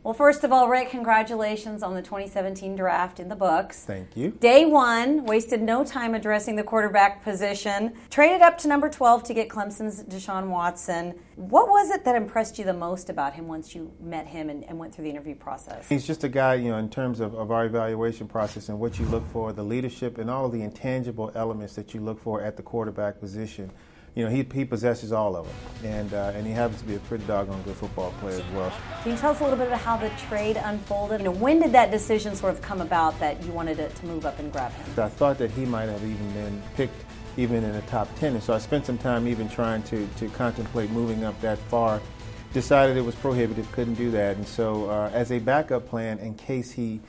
Well, first of all, Rick, congratulations on the 2017 draft in the books. Thank you. Day one, wasted no time addressing the quarterback position. Traded up to number 12 to get Clemson's Deshaun Watson. What was it that impressed you the most about him once you met him and went through the interview process? He's just a guy, in terms of our evaluation process and what you look for, the leadership and all of the intangible elements that you look for at the quarterback position. He possesses all of them, and he happens to be a pretty doggone good football player as well. Can you tell us a little bit about how the trade unfolded? When did that decision sort of come about that you wanted to move up and grab him? I thought that he might have even been picked even in the top 10, and so I spent some time even trying to contemplate moving up that far. Decided it was prohibitive, couldn't do that, and so as a backup plan in case he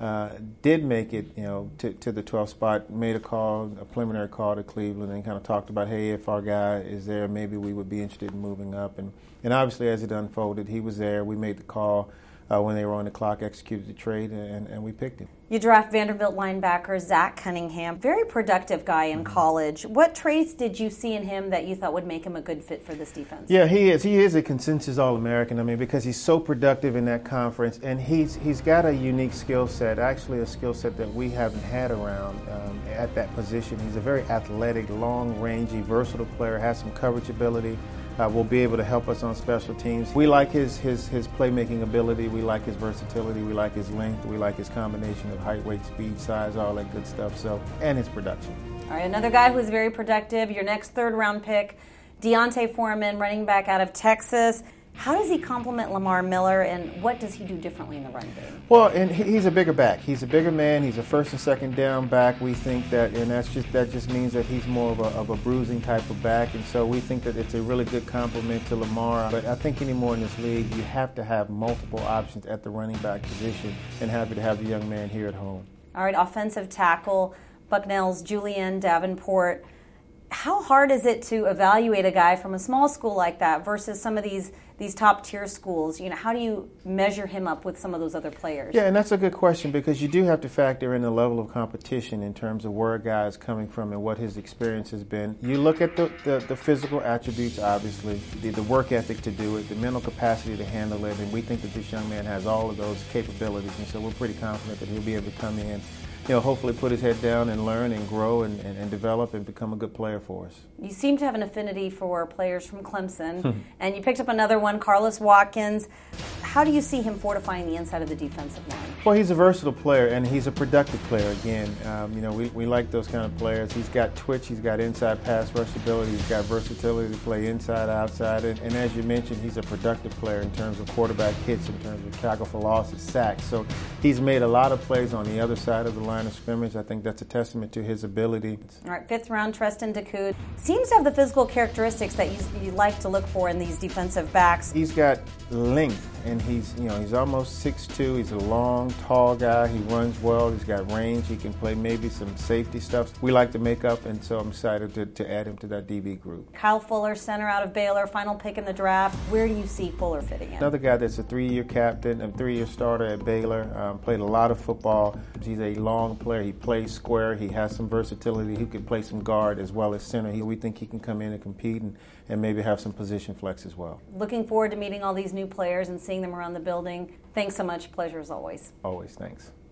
did make it, to the 12th spot, made a preliminary call to Cleveland, and kind of talked about, hey, if our guy is there, maybe we would be interested in moving up. And obviously, as it unfolded, he was there. We made the call when they were on the clock, executed the trade, and we picked him. You draft Vanderbilt linebacker Zach Cunningham, very productive guy in college. What traits did you see in him that you thought would make him a good fit for this defense? Yeah, he is. He is a consensus All-American. Because he's so productive in that conference, and he's got a unique skill set, actually a skill set that we haven't had around at that position. He's a very athletic, long-rangey, versatile player, has some coverage ability. Will be able to help us on special teams. We like his playmaking ability. We like his versatility. We like his length. We like his combination of height, weight, speed, size, all that good stuff. And his production. All right, another guy who's very productive, your next third-round pick, Deontay Foreman, running back out of Texas. How does he complement Lamar Miller, and what does he do differently in the run game? Well, and he's a bigger back. He's a bigger man. He's a first and second down back. We think that, and that just means that he's more of a bruising type of back, and so we think that it's a really good complement to Lamar. But I think anymore in this league, you have to have multiple options at the running back position, and happy to have the young man here at home. All right, offensive tackle, Bucknell's Julian Davenport. How hard is it to evaluate a guy from a small school like that versus some of these top-tier schools? How do you measure him up with some of those other players? Yeah, and that's a good question because you do have to factor in the level of competition in terms of where a guy is coming from and what his experience has been. You look at the physical attributes, obviously, the work ethic to do it, the mental capacity to handle it, and we think that this young man has all of those capabilities, and so we're pretty confident that he'll be able to come in, hopefully put his head down and learn and grow and develop and become a good player for us. You seem to have an affinity for players from Clemson, and you picked up another one, Carlos Watkins. How do you see him fortifying the inside of the defensive line? Well, he's a versatile player, and he's a productive player. Again, we like those kind of players. He's got twitch, he's got inside pass rush ability, he's got versatility to play inside, outside, and as you mentioned, he's a productive player in terms of quarterback hits, in terms of tackle for losses, sacks. So he's made a lot of plays on the other side of the line of scrimmage. I think that's a testament to his ability. All right, fifth round, Treston Decoud. Seems to have the physical characteristics that you like to look for in these defensive backs. He's got length, and he's almost 6'2". He's a long, tall guy. He runs well. He's got range. He can play maybe some safety stuff we like to make up, and so I'm excited to add him to that DB group. Kyle Fuller, center out of Baylor, final pick in the draft. Where do you see Fuller fitting in? Another guy that's a 3-year captain, a 3-year starter at Baylor, played a lot of football. He's a long player. He plays square. He has some versatility. He can play some guard as well as center. We think he can come in and compete and maybe have some position flex as well. Looking forward to meeting all these new players and seeing them around the building. Thanks so much. Pleasure as always. Always. Thanks.